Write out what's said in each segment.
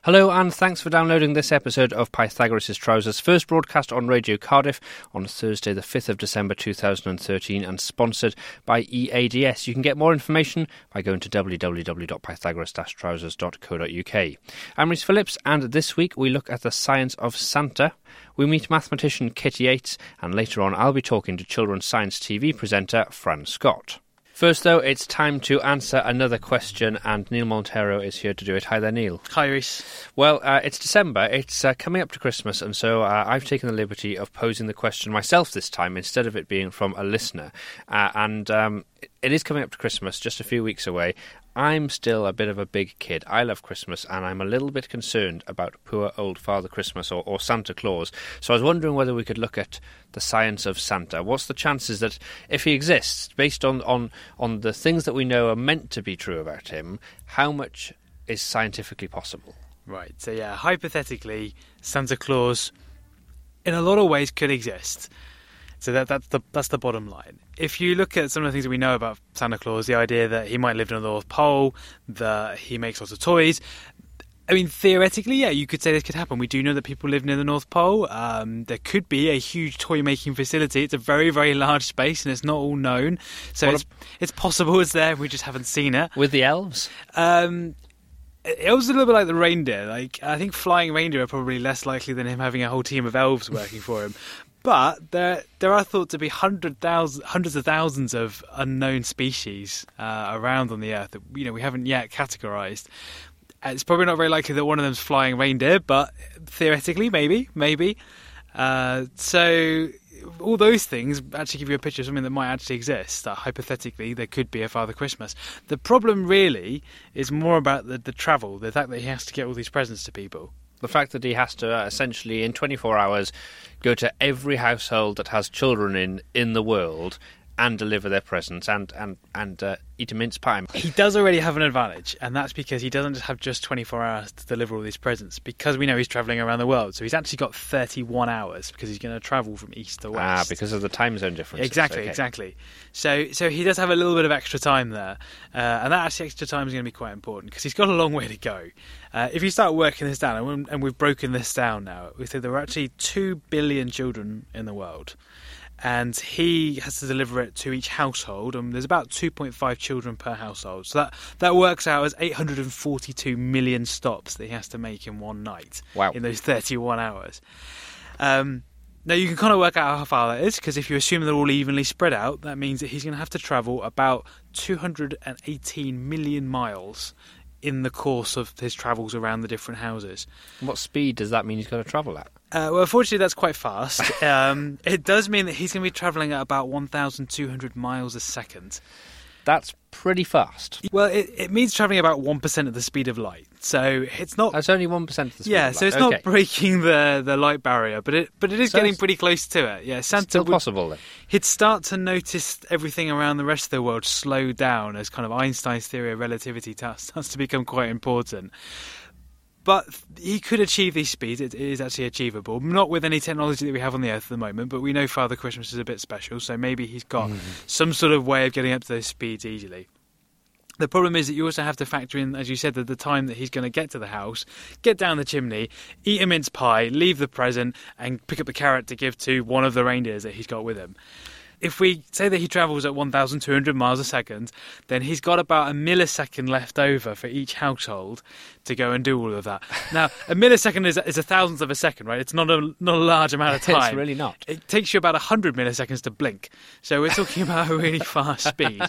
Hello and thanks for downloading this episode of Pythagoras' Trousers, first broadcast on Radio Cardiff on Thursday the 5th of December 2013 and sponsored by EADS. You can get more information by going to www.pythagoras-trousers.co.uk. I'm Rhys Phillips and this week we look at the science of Santa. We meet mathematician Kitty Yates and later on I'll be talking to children's science TV presenter Fran Scott. First, though, it's time to answer another question, and Neil Montero is here to do it. Hi there, Neil. Hi, Rhys. Well, it's December. It's coming up to Christmas, and so I've taken the liberty of posing the question myself this time, instead of it being from a listener. It is coming up to Christmas, just a few weeks away. I'm still a bit of a big kid. I love Christmas, and I'm a little bit concerned about poor old Father Christmas or Santa Claus. So I was wondering whether we could look at the science of Santa. What's the chances that, if he exists, based on the things that we know are meant to be true about him, how much is scientifically possible? Right, so yeah, hypothetically, Santa Claus, in a lot of ways, could exist. So that's the bottom line. If you look at some of the things that we know about Santa Claus, the idea that he might live in the North Pole, that he makes lots of toys, I mean, theoretically, yeah, you could say this could happen. We do know that people live near the North Pole. There could be a huge toy-making facility. It's a very, very large space, and it's not all known. So it's possible it's there, we just haven't seen it. With the elves? It was a little bit like the reindeer. Like, I think flying reindeer are probably less likely than him having a whole team of elves working for him. But there are thought to be hundreds of thousands of unknown species around on the Earth that we haven't yet categorised. It's probably not very likely that one of them's flying reindeer, but theoretically, maybe. So all those things actually give you a picture of something that might actually exist. Hypothetically, there could be a Father Christmas. The problem really is more about the travel, the fact that he has to get all these presents to people. The fact that he has to essentially, in 24 hours, go to every household that has children in the world and deliver their presents and eat a mince pie. He does already have an advantage, and that's because he doesn't just have just 24 hours to deliver all these presents, because we know he's travelling around the world. So he's actually got 31 hours, because he's going to travel from east to west. Because of the time zone difference. Exactly. So he does have a little bit of extra time there, and that actually extra time is going to be quite important, because he's got a long way to go. If you start working this down, and we've broken this down now, we say there are actually 2 billion children in the world. And he has to deliver it to each household, and there's about 2.5 children per household. So that works out as 842 million stops that he has to make in one night. Wow. In those 31 hours. Now, you can kind of work out how far that is, because if you assume they're all evenly spread out, that means that he's going to have to travel about 218 million miles in the course of his travels around the different houses. What speed does that mean he's going to travel at? Well, unfortunately, that's quite fast. It does mean that he's going to be travelling at about 1,200 miles a second. That's pretty fast. Well, it means travelling about 1% of the speed of light. So it's not... That's only 1% of the speed of light. Yeah, so it's not breaking the light barrier, but it is getting pretty close to it. Yeah, Santa still possible, then. He'd start to notice everything around the rest of the world slow down as kind of Einstein's theory of relativity starts to become quite important. But he could achieve these speeds. It is actually achievable. Not with any technology that we have on the Earth at the moment, but we know Father Christmas is a bit special, so maybe he's got some sort of way of getting up to those speeds easily. The problem is that you also have to factor in, as you said, that the time that he's going to get to the house, get down the chimney, eat a mince pie, leave the present, and pick up the carrot to give to one of the reindeers that he's got with him. If we say that he travels at 1,200 miles a second, then he's got about a millisecond left over for each household to go and do all of that. Now, a millisecond is a thousandth of a second, right? It's not a large amount of time. It's really not. It takes you about 100 milliseconds to blink. So we're talking about a really fast speed.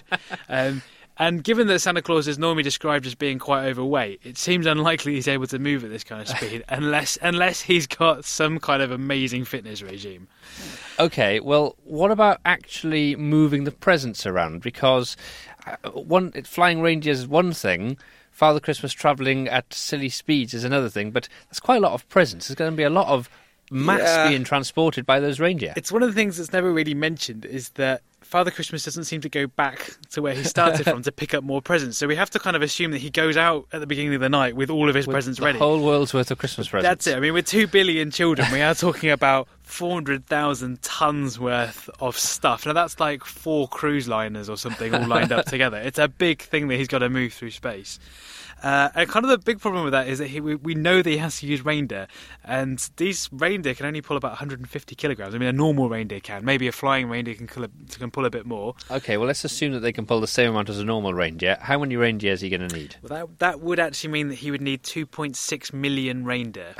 And given that Santa Claus is normally described as being quite overweight, it seems unlikely he's able to move at this kind of speed unless he's got some kind of amazing fitness regime. Okay, well, what about actually moving the presents around? Because flying reindeers is one thing, Father Christmas travelling at silly speeds is another thing, but that's quite a lot of presents. There's going to be a lot of mass being transported by those reindeer. It's one of the things that's never really mentioned is that Father Christmas doesn't seem to go back to where he started from to pick up more presents. So we have to kind of assume that he goes out at the beginning of the night with all of his presents ready. The whole world's worth of Christmas presents. That's it. I mean, with 2 billion children, we are talking about 400,000 tons worth of stuff. Now, that's like 4 cruise liners or something all lined up together. It's a big thing that he's got to move through space. And kind of the big problem with that is that we know that he has to use reindeer, and these reindeer can only pull about 150 kilograms. I mean, a normal reindeer can. Maybe a flying reindeer can pull a bit more. Okay, well, let's assume that they can pull the same amount as a normal reindeer. How many reindeer is he going to need? Well, that would actually mean that he would need 2.6 million reindeer.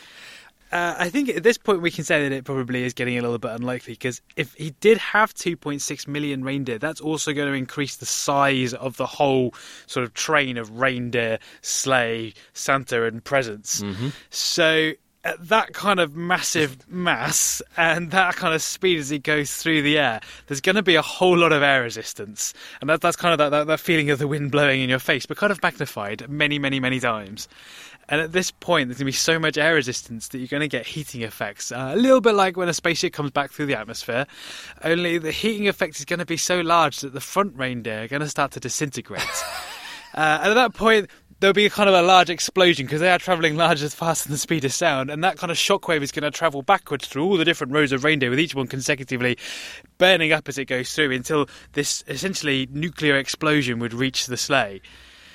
I think at this point we can say that it probably is getting a little bit unlikely, because if he did have 2.6 million reindeer, that's also going to increase the size of the whole sort of train of reindeer, sleigh, Santa and presents. Mm-hmm. So at that kind of massive mass and that kind of speed as he goes through the air, there's going to be a whole lot of air resistance. And that's kind of that feeling of the wind blowing in your face, but kind of magnified many, many, many times. And at this point, there's going to be so much air resistance that you're going to get heating effects. A little bit like when a spaceship comes back through the atmosphere, only the heating effect is going to be so large that the front reindeer are going to start to disintegrate. And at that point, there'll be kind of a large explosion because they are travelling larger faster than the speed of sound, and that kind of shockwave is going to travel backwards through all the different rows of reindeer, with each one consecutively burning up as it goes through until this essentially nuclear explosion would reach the sleigh.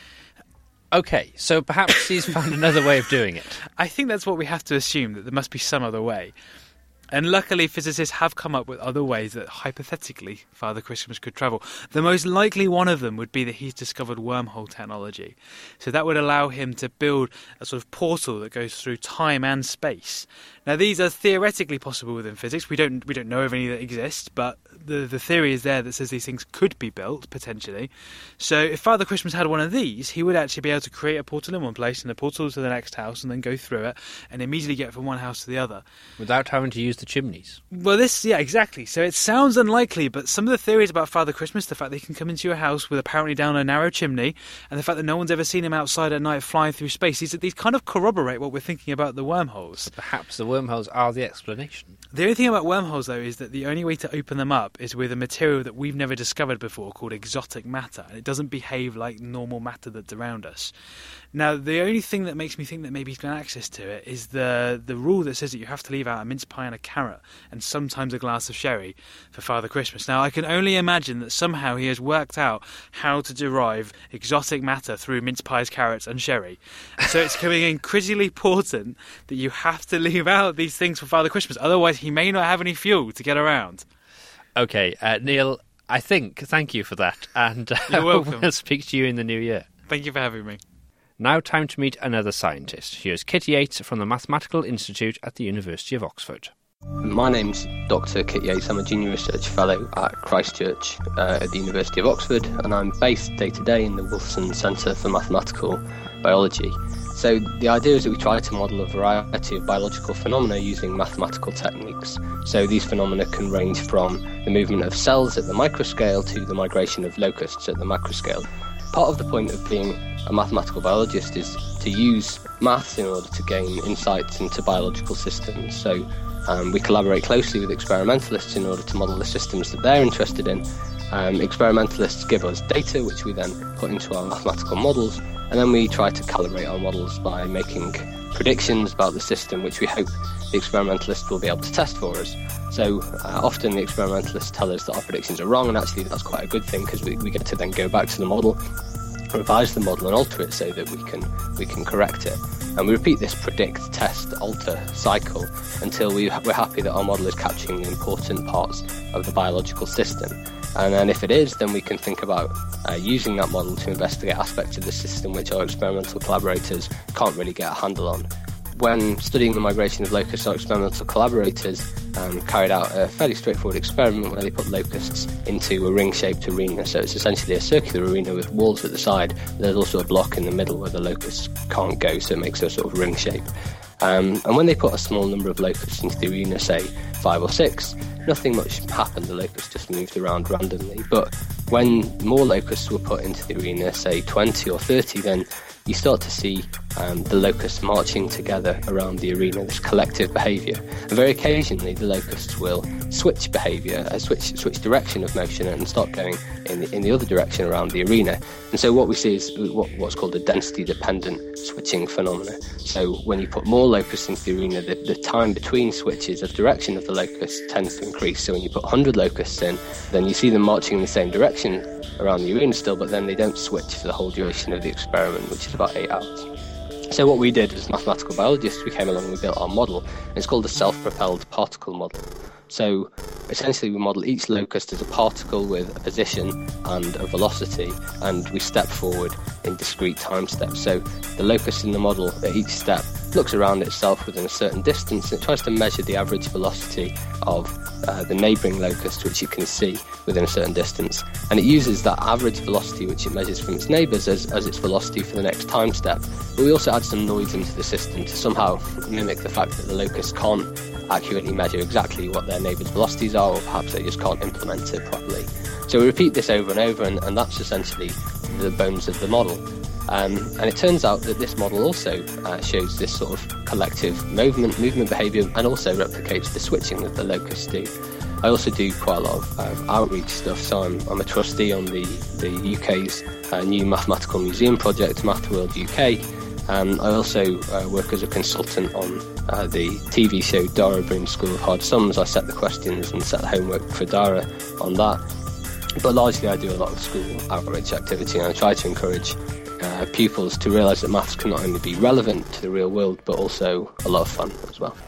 Okay, so perhaps he's found another way of doing it. I think that's what we have to assume, that there must be some other way. And luckily, physicists have come up with other ways that, hypothetically, Father Christmas could travel. The most likely one of them would be that he's discovered wormhole technology. So that would allow him to build a sort of portal that goes through time and space. Now, these are theoretically possible within physics. We don't know of any that exist, but the theory is there that says these things could be built, potentially. So if Father Christmas had one of these, he would actually be able to create a portal in one place and a portal to the next house and then go through it and immediately get from one house to the other. Without having to use the chimneys. Well, yeah, exactly. So it sounds unlikely, but some of the theories about Father Christmas, the fact that he can come into your house with apparently down a narrow chimney, and the fact that no one's ever seen him outside at night flying through space, these kind of corroborate what we're thinking about the wormholes. Perhaps the wormholes are the explanation. The only thing about wormholes, though, is that the only way to open them up is with a material that we've never discovered before called exotic matter, and it doesn't behave like normal matter that's around us. Now, the only thing that makes me think that maybe he's got access to it is the rule that says that you have to leave out a mince pie and a carrot, and sometimes a glass of sherry for Father Christmas. Now, I can only imagine that somehow he has worked out how to derive exotic matter through mince pies, carrots and sherry. So it's becoming increasingly important that you have to leave out these things for Father Christmas, otherwise he may not have any fuel to get around. Okay, Neil, thank you for that, and You're welcome. We'll speak to you in the new year. Thank you for having me. Now time to meet another scientist. Here's Kit Yates from the Mathematical Institute at the University of Oxford. My name's Dr. Kit Yates. I'm a Junior Research Fellow at Christchurch at the University of Oxford, and I'm based day to day in the Wolfson Centre for Mathematical Biology. So the idea is that we try to model a variety of biological phenomena using mathematical techniques. So these phenomena can range from the movement of cells at the microscale to the migration of locusts at the macroscale. Part of the point of being a mathematical biologist is to use maths in order to gain insights into biological systems. So we collaborate closely with experimentalists in order to model the systems that they're interested in. Experimentalists give us data, which we then put into our mathematical models, and then we try to calibrate our models by making predictions about the system, which we hope the experimentalists will be able to test for us. So often the experimentalists tell us that our predictions are wrong, and actually that's quite a good thing, because we get to then go back to the model, revise the model and alter it so that we can correct it. And we repeat this predict, test, alter cycle until we're happy that our model is capturing the important parts of the biological system. And then if it is, then we can think about using that model to investigate aspects of the system which our experimental collaborators can't really get a handle on. When studying the migration of locusts, our experimental collaborators carried out a fairly straightforward experiment where they put locusts into a ring-shaped arena. So it's essentially a circular arena with walls at the side. There's also a block in the middle where the locusts can't go, so it makes a sort of ring shape. And when they put a small number of locusts into the arena, say 5 or 6, nothing much happened. The locusts just moved around randomly. But when more locusts were put into the arena, say 20 or 30, then you start to see the locusts marching together around the arena, this collective behaviour. And very occasionally the locusts will switch behaviour, switch direction of motion and start going in the other direction around the arena. And so what we see is what's called a density-dependent switching phenomena. So when you put more locusts into the arena, the time between switches of direction of the locusts tends to increase. So when you put 100 locusts in, then you see them marching in the same direction around the arena still, but then they don't switch for the whole duration of the experiment, which is about 8 hours. So what we did as mathematical biologists, we came along and we built our model. It's called the self-propelled particle model. So essentially we model each locust as a particle with a position and a velocity, and we step forward in discrete time steps. So the locust in the model at each step looks around itself within a certain distance, and it tries to measure the average velocity of the neighbouring locust, which it can see within a certain distance. And it uses that average velocity, which it measures from its neighbours, as its velocity for the next time step. But we also add some noise into the system to somehow mimic the fact that the locust can't accurately measure exactly what their neighbours' velocities are, or perhaps they just can't implement it properly. So we repeat this over and over, and that's essentially the bones of the model. And it turns out that this model also shows this sort of collective movement behaviour, and also replicates the switching that the locusts do. I also do quite a lot of outreach stuff, so I'm a trustee on the UK's new mathematical museum project, Mathworld UK. I also work as a consultant on the TV show Dara Broom's School of Hard Sums. I set the questions and set the homework for Dara on that. But largely I do a lot of school outreach activity, and I try to encourage pupils to realise that maths can not only be relevant to the real world, but also a lot of fun as well.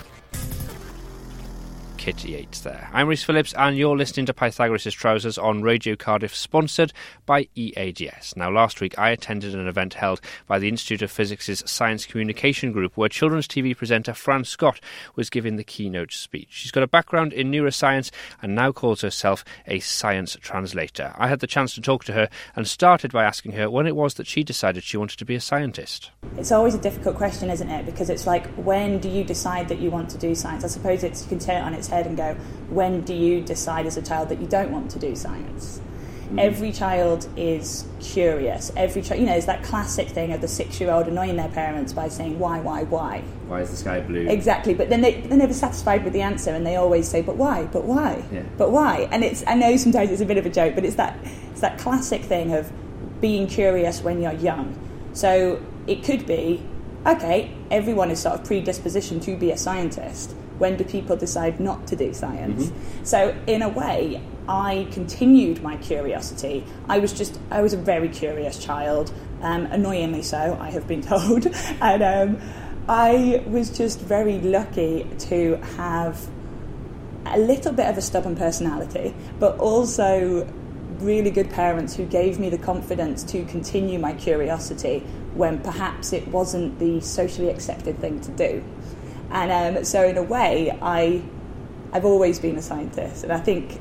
Kit Yates there. I'm Rhys Phillips, and you're listening to Pythagoras' Trousers on Radio Cardiff, sponsored by EADS. Now, last week I attended an event held by the Institute of Physics' Science Communication Group, where children's TV presenter Fran Scott was giving the keynote speech. She's got a background in neuroscience and now calls herself a science translator. I had the chance to talk to her and started by asking her when it was that she decided she wanted to be a scientist. It's always a difficult question, isn't it? Because it's like, when do you decide that you want to do science? I suppose you can turn it on its head and go, when do you decide as a child that you don't want to do science? Every child is curious. Every child, it's that classic thing of the 6-year-old annoying their parents by saying, why? Why is the sky blue? Exactly, but then they're never satisfied with the answer, and they always say, but why? Yeah. But why? And I know sometimes it's a bit of a joke, but it's that classic thing of being curious when you're young. So it could be, okay, everyone is sort of predispositioned to be a scientist. When do people decide not to do science? Mm-hmm. So in a way, I continued my curiosity. I was a very curious child, annoyingly so, I have been told. And I was just very lucky to have a little bit of a stubborn personality, but also really good parents who gave me the confidence to continue my curiosity when perhaps it wasn't the socially accepted thing to do. And so in a way, I've always been a scientist, and I think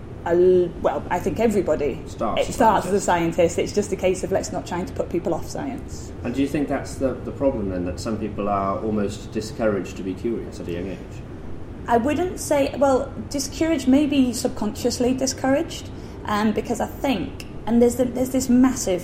everybody starts as a scientist. It's just a case of let's not try to put people off science. And do you think that's the problem then, that some people are almost discouraged to be curious at a young age? I wouldn't say, discouraged, maybe subconsciously discouraged, because I think, and there's this massive,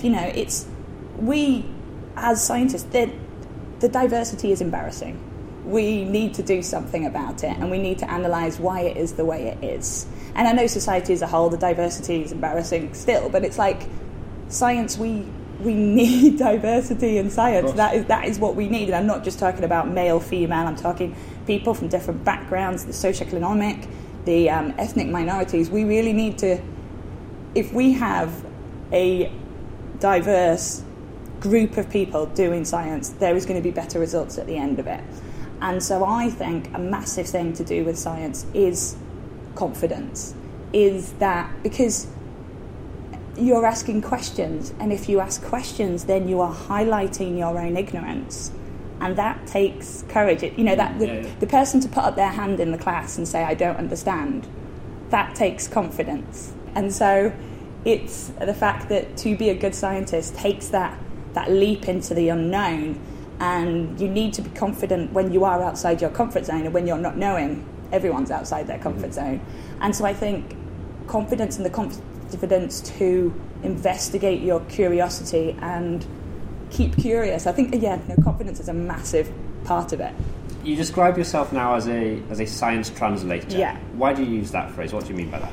we as scientists, the diversity is embarrassing. We need to do something about it, and we need to analyse why it is the way it is. And I know society as a whole, the diversity is embarrassing still, but it's like science, we need diversity in science. That is what we need. And I'm not just talking about male, female, I'm talking people from different backgrounds, the socioeconomic, the ethnic minorities. We really need to, if we have a diverse group of people doing science, there is going to be better results at the end of it. And so I think a massive thing to do with science is confidence, is that because you're asking questions, and if you ask questions, then you are highlighting your own ignorance, and that takes courage. The person to put up their hand in the class and say, I don't understand, that takes confidence. And so it's the fact that to be a good scientist takes that leap into the unknown. And you need to be confident when you are outside your comfort zone, and when you're not knowing, everyone's outside their comfort zone. And so I think confidence and the confidence to investigate your curiosity and keep curious. I think, confidence is a massive part of it. You describe yourself now as a science translator. Yeah. Why do you use that phrase? What do you mean by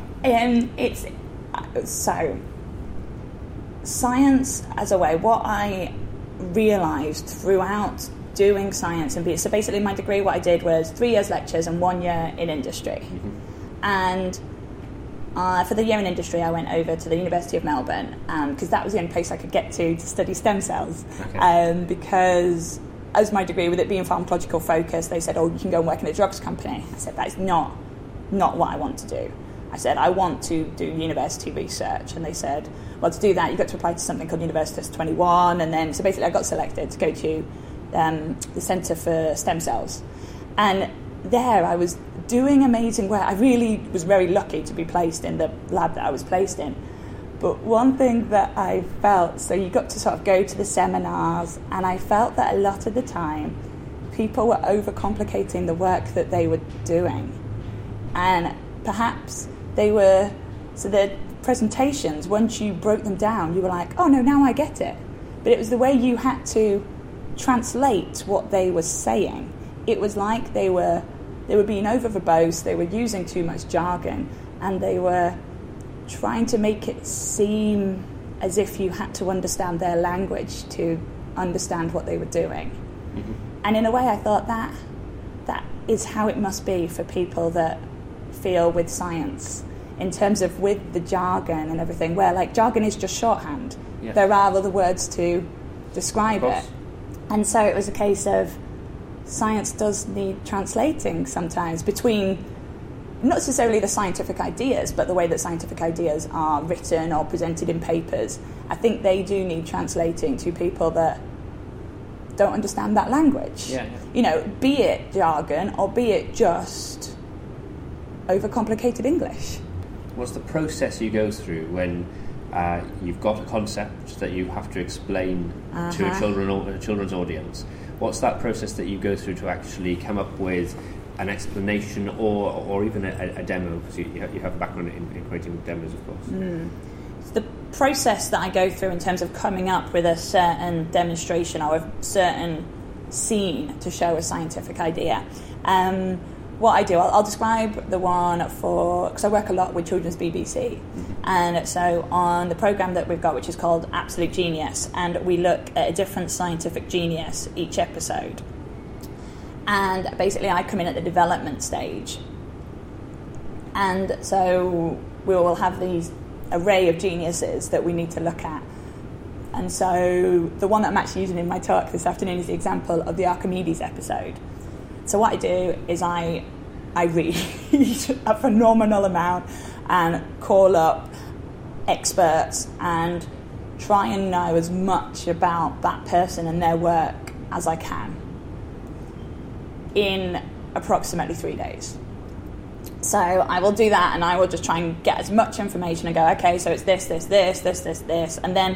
that? So science as a way, what I realised throughout doing science and so basically my degree, what I did was 3 years lectures and 1 year in industry. And for the year in industry, I went over to the University of Melbourne because that was the only place I could get to study stem cells. Because as my degree, with it being pharmacological focused, they said, oh, you can go and work in a drugs company. I said, that's not what I want to do. I said, I want to do university research. And they said, well, to do that, you've got to apply to something called Universitas 21. And then, so basically I got selected to go to the Centre for Stem Cells. And there I was doing amazing work. I really was very lucky to be placed in the lab that I was placed in. But one thing that I felt, so you got to sort of go to the seminars, and I felt that a lot of the time people were overcomplicating the work that they were doing. And perhaps the presentations, once you broke them down, you were like, oh no, now I get it. But it was the way you had to translate what they were saying. It was like they were being over verbose, they were using too much jargon, and they were trying to make it seem as if you had to understand their language to understand what they were doing. And in a way I thought that is how it must be for people that feel with science, in terms of with the jargon and everything, where like jargon is just shorthand. There are other words to describe it. And so it was a case of science does need translating sometimes between not necessarily the scientific ideas, but the way that scientific ideas are written or presented in papers. I think they do need translating to people that don't understand that language. You know, be it jargon or be it just overcomplicated English. What's the process you go through when you've got a concept that you have to explain to a children's audience? What's that process that you go through to actually come up with an explanation or even a demo? Because you have a background in creating demos, of course. It's the process that I go through in terms of coming up with a certain demonstration or a certain scene to show a scientific idea. What I do, I'll describe the one because I work a lot with Children's BBC. And so on the programme that we've got, which is called Absolute Genius, and we look at a different scientific genius each episode. And basically I come in at the development stage. And so we will have these array of geniuses that we need to look at. And so the one that I'm actually using in my talk this afternoon is the example of the Archimedes episode. So what I do is I read a phenomenal amount and call up experts and try and know as much about that person and their work as I can in approximately 3 days. So I will do that, and I will just try and get as much information and go, okay, so it's this, and then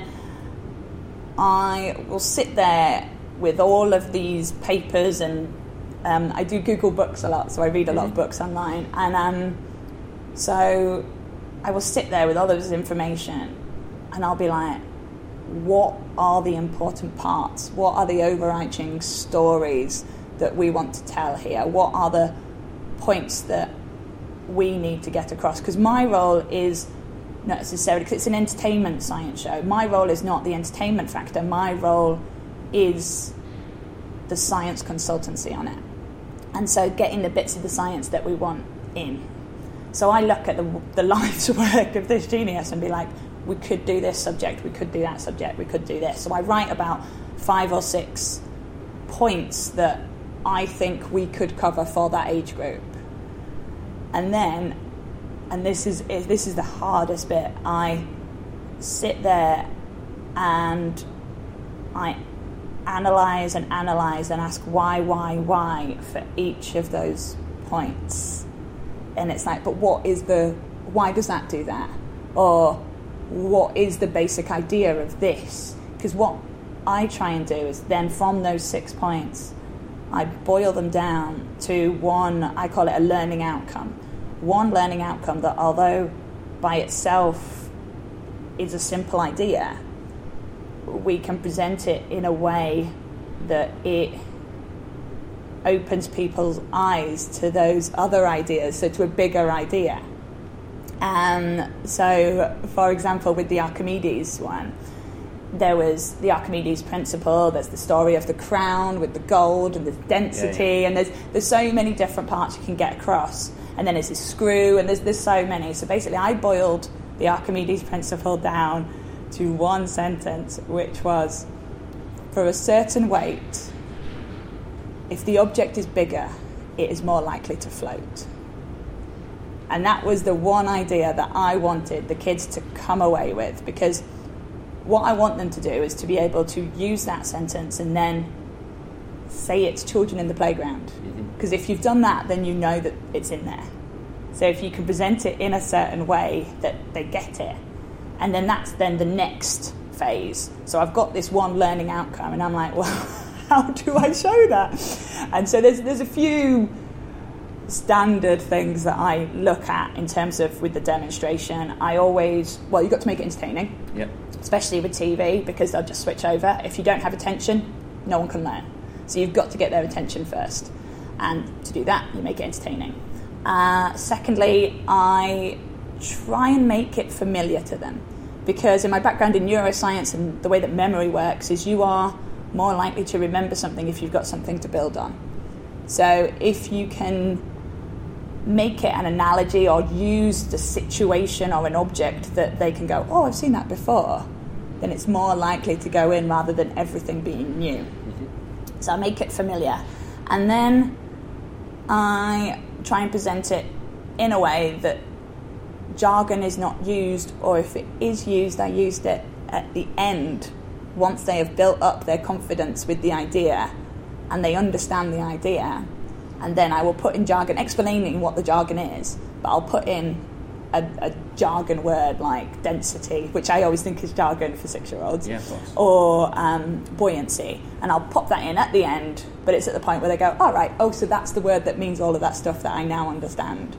I will sit there with all of these papers, and I do Google Books a lot, so I read a lot of books online, and so I will sit there with all of this information, and I'll be like, what are the important parts? What are the overarching stories that we want to tell here? What are the points that we need to get across? Because my role is not necessarily, because it's an entertainment science show, my role is not the entertainment factor. My role is the science consultancy on it. And so getting the bits of the science that we want in. So I look at the life's work of this genius and be like, we could do this subject, we could do that subject, we could do this. So I write about 5 or 6 points that I think we could cover for that age group. And then, and this is the hardest bit, I sit there and I analyse and ask why for each of those points. And it's like, but why does that do that? Or what is the basic idea of this? Because what I try and do is then from those 6 points, I boil them down to one, I call it a learning outcome. One learning outcome that, although by itself is a simple idea, we can present it in a way that it opens people's eyes to those other ideas, so to a bigger idea. So, for example, with the Archimedes one, there was the Archimedes principle, there's the story of the crown with the gold and the density, and there's so many different parts you can get across. And then there's this screw, and there's so many. So basically I boiled the Archimedes principle down to one sentence, which was, for a certain weight, if the object is bigger, it is more likely to float. And that was the one idea that I wanted the kids to come away with, because what I want them to do is to be able to use that sentence and then say it to children in the playground. Because if you've done that, then you know that it's in there. So if you can present it in a certain way that they get it, and then that's then the next phase. So I've got this one learning outcome, and I'm like, well, how do I show that? And so there's a few standard things that I look at in terms of with the demonstration. You've got to make it entertaining. Yep. Especially with TV, because they'll just switch over. If you don't have attention, no one can learn. So you've got to get their attention first. And to do that, you make it entertaining. Secondly, I try and make it familiar to them. Because in my background in neuroscience and the way that memory works is you are more likely to remember something if you've got something to build on. So if you can make it an analogy or use the situation or an object that they can go, oh, I've seen that before, then it's more likely to go in rather than everything being new. Mm-hmm. So I make it familiar. And then I try and present it in a way that jargon is not used, or if it is used, I used it at the end once they have built up their confidence with the idea and they understand the idea. And then I will put in jargon, explaining what the jargon is, but I'll put in a jargon word like density, which I always think is jargon for 6-year-olds, yeah, of course. Or buoyancy. And I'll pop that in at the end, but it's at the point where they go, all right, so that's the word that means all of that stuff that I now understand.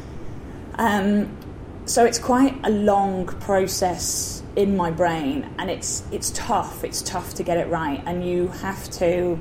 So it's quite a long process in my brain, and it's tough. It's tough to get it right, and you have to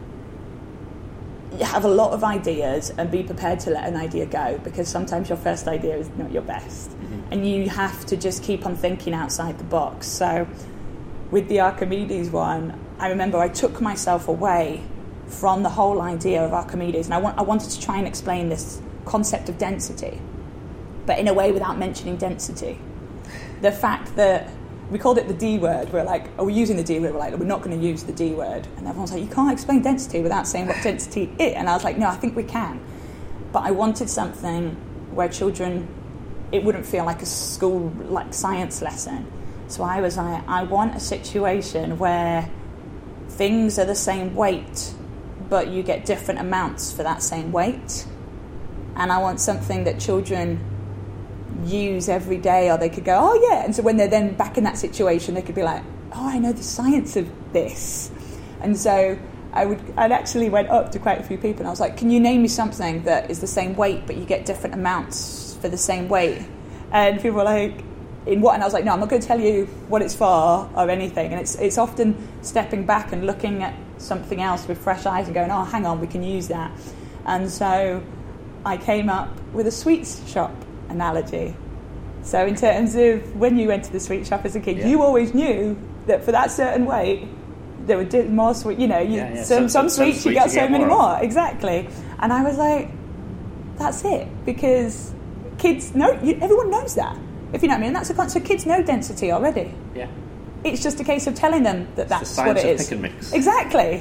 have a lot of ideas and be prepared to let an idea go, because sometimes your first idea is not your best. Mm-hmm. And you have to just keep on thinking outside the box. So with the Archimedes one, I remember I took myself away from the whole idea of Archimedes, and I wanted to try and explain this concept of density, but in a way without mentioning density. The fact that we called it the D word. We're like, we're using the D word. We're like, we're not going to use the D word. And everyone's like, you can't explain density without saying what density is. And I was like, no, I think we can. But I wanted something where children, it wouldn't feel like a school, like science lesson. So I was like, I want a situation where things are the same weight, but you get different amounts for that same weight. And I want something that children use every day, or they could go, oh yeah, and so when they're then back in that situation, they could be like, oh, I know the science of this. And so I'd actually went up to quite a few people and I was like, can you name me something that is the same weight but you get different amounts for the same weight? And people were like, in what? And I was like, no, I'm not going to tell you what it's for or anything. And it's often stepping back and looking at something else with fresh eyes and going, oh, hang on, we can use that. And so I came up with a sweets shop analogy. So in terms of when you went to the sweet shop as a kid, you always knew that for that certain weight there were more sweet, some sweets you got so many more. Exactly. And I was like, that's it, because kids know, everyone knows that, if you know what I mean. That's so kids know density already. Yeah. It's just a case of telling them that that's what it is. Pick and mix. Exactly.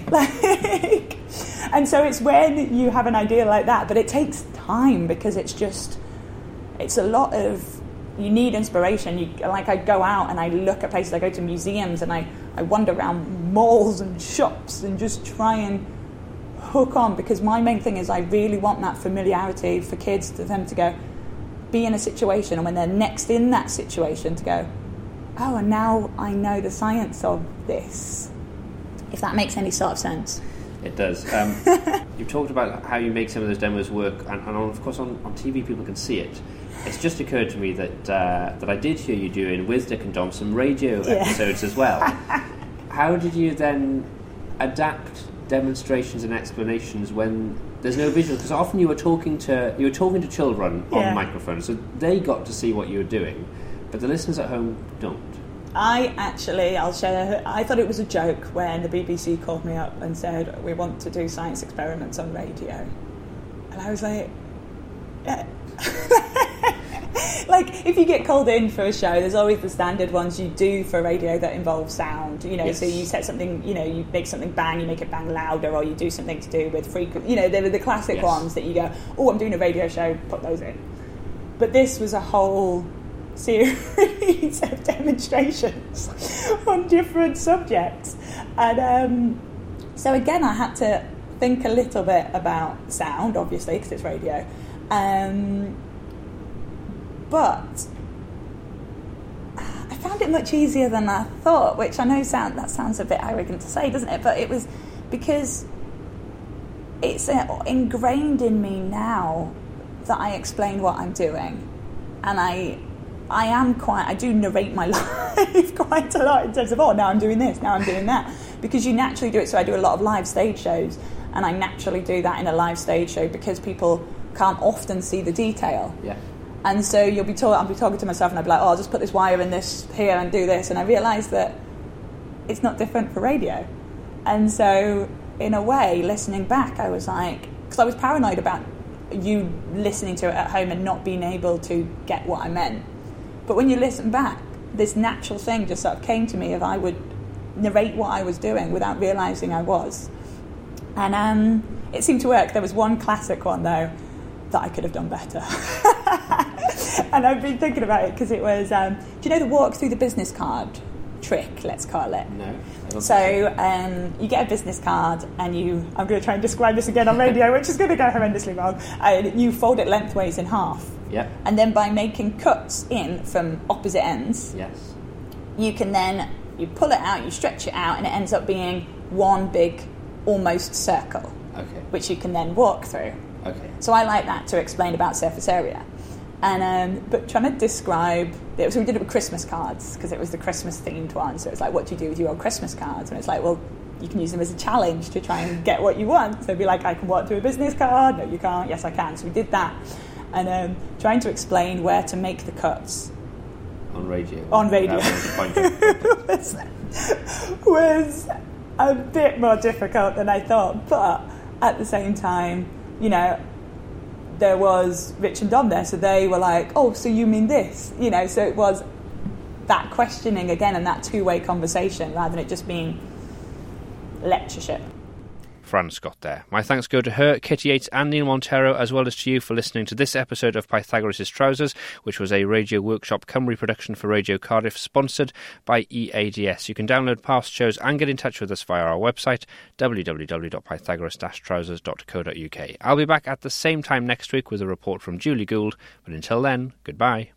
And so it's when you have an idea like that, but it takes time, because it's a lot of, you need inspiration. I go out and I look at places, I go to museums and I wander around malls and shops and just try and hook on, because my main thing is I really want that familiarity for kids, for them to go, be in a situation, and when they're next in that situation to go, oh, and now I know the science of this, if that makes any sort of sense. It does. You've talked about how you make some of those demos work, and of course on TV people can see it. It's just occurred to me that I did hear you doing with Dick and Dom some radio episodes as well. How did you then adapt demonstrations and explanations when there's no visual? Because often you were talking to children on microphones, so they got to see what you were doing, but the listeners at home don't. I'll share, I thought it was a joke when the BBC called me up and said, we want to do science experiments on radio. And I was like, yeah. Like, if you get called in for a show, there's always the standard ones you do for radio that involve sound, Yes. so you set something, you make something bang, you make it bang louder, or you do something to do with frequency, they're the classic Yes. ones that you go, oh, I'm doing a radio show, put those in. But this was a whole series of demonstrations on different subjects. And so again, I had to think a little bit about sound, obviously, because it's radio. But I found it much easier than I thought, which I know that sounds a bit arrogant to say, doesn't it? But it was because it's ingrained in me now that I explain what I'm doing. And I do narrate my life quite a lot in terms of, now I'm doing this, now I'm doing that. Because you naturally do it. So I do a lot of live stage shows, and I naturally do that in a live stage show because people can't often see the detail. Yeah. And so I'll be talking to myself and I'll be like, I'll just put this wire in this here and do this. And I realised that it's not different for radio. And so in a way, listening back, I was like, because I was paranoid about you listening to it at home and not being able to get what I meant. But when you listen back, this natural thing just sort of came to me of I would narrate what I was doing without realising I was. And it seemed to work. There was one classic one, though, that I could have done better. And I've been thinking about it because it was, do you know the walk through the business card trick, let's call it? No. So you get a business card and I'm going to try and describe this again on radio, which is going to go horrendously wrong. You fold it lengthways in half. Yeah. And then by making cuts in from opposite ends, Yes. you can then, you pull it out, you stretch it out, and it ends up being one big, almost circle, Okay. which you can then walk through. Okay. So I like that to explain about surface area. And but trying to describe it, so we did it with Christmas cards because it was the Christmas themed one. So it's like, what do you do with your old Christmas cards? And it's like, well, you can use them as a challenge to try and get what you want. So it'd be like, I can walk through a business card. No, you can't. Yes, I can. So we did that, and trying to explain where to make the cuts On radio. was a bit more difficult than I thought. But at the same time, there was Rich and Dom there, so they were like, oh, so you mean this? So it was that questioning again and that two-way conversation rather than it just being lectureship. Fran Scott there. My thanks go to her, Kitty Yates and Neil Montero, as well as to you for listening to this episode of Pythagoras' Trousers, which was a Radio Workshop Cymru production for Radio Cardiff, sponsored by EADS. You can download past shows and get in touch with us via our website, www.pythagoras-trousers.co.uk. I'll be back at the same time next week with a report from Julie Gould, but until then, goodbye.